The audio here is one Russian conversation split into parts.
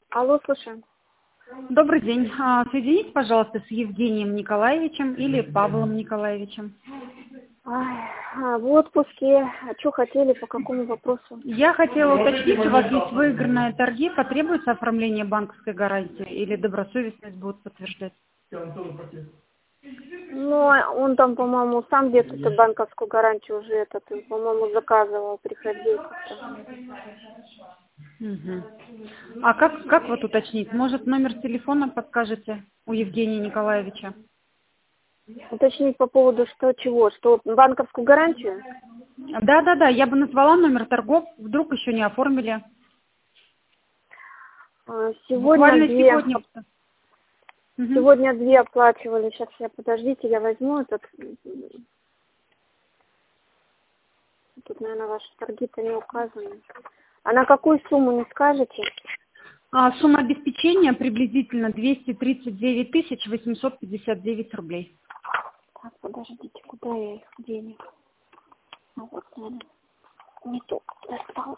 Алло, слушаем. Добрый день. Соедините, пожалуйста, с Евгением Николаевичем или Павлом Николаевичем. В отпуске. А что хотели, по какому вопросу? Я хотела уточнить, у вас есть выигранные торги, потребуется оформление банковской гарантии или добросовестность будут подтверждать? Ну, он там, по-моему, сам где-то эту банковскую гарантию уже по-моему, заказывал, приходил как-то. Угу. А как вот уточнить? Может, номер телефона подскажете у Евгения Николаевича? Уточнить по поводу чего? Что банковскую гарантию? Да, я бы назвала номер торгов, вдруг еще не оформили. Сегодня Буквально две. сегодня. Угу. Сегодня две оплачивали. Сейчас подождите, я возьму этот. Тут, наверное, ваши торги-то не указаны. А на какую сумму не скажете? Сумма обеспечения приблизительно 239 859 рублей. Так, подождите, куда я их денег? Вот, наверное, не то достала.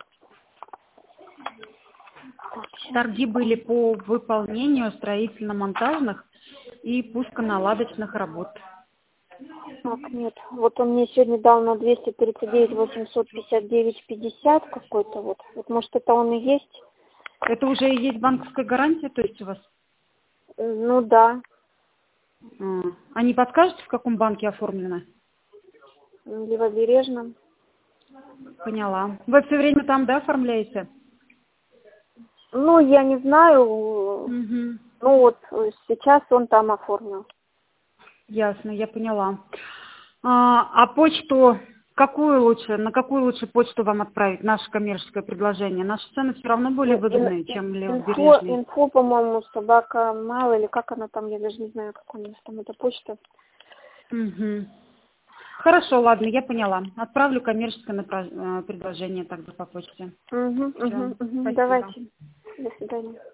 Торги были по выполнению строительно-монтажных и пусконаладочных работ. Так, нет, вот он мне сегодня дал на 239 859 50 какой-то вот. Вот может это он и есть? Это уже и есть банковская гарантия, то есть у вас? Ну да. А не подскажете, в каком банке оформлено? В Левобережном. Поняла. Вы все время там, да, оформляете? Ну, я не знаю. Угу. Ну вот сейчас он там оформил. Ясно, я поняла. А почту какую лучше, на какую лучше почту вам отправить? Наше коммерческое предложение. Наши цены все равно более выгодные, чем Левобережные. Инфо, по-моему, собака Мало, или как она там, я даже не знаю, как у нее там эта почта. Угу. Хорошо, ладно, я поняла. Отправлю коммерческое предложение тогда по почте. Угу. Спасибо. Давайте. До свидания.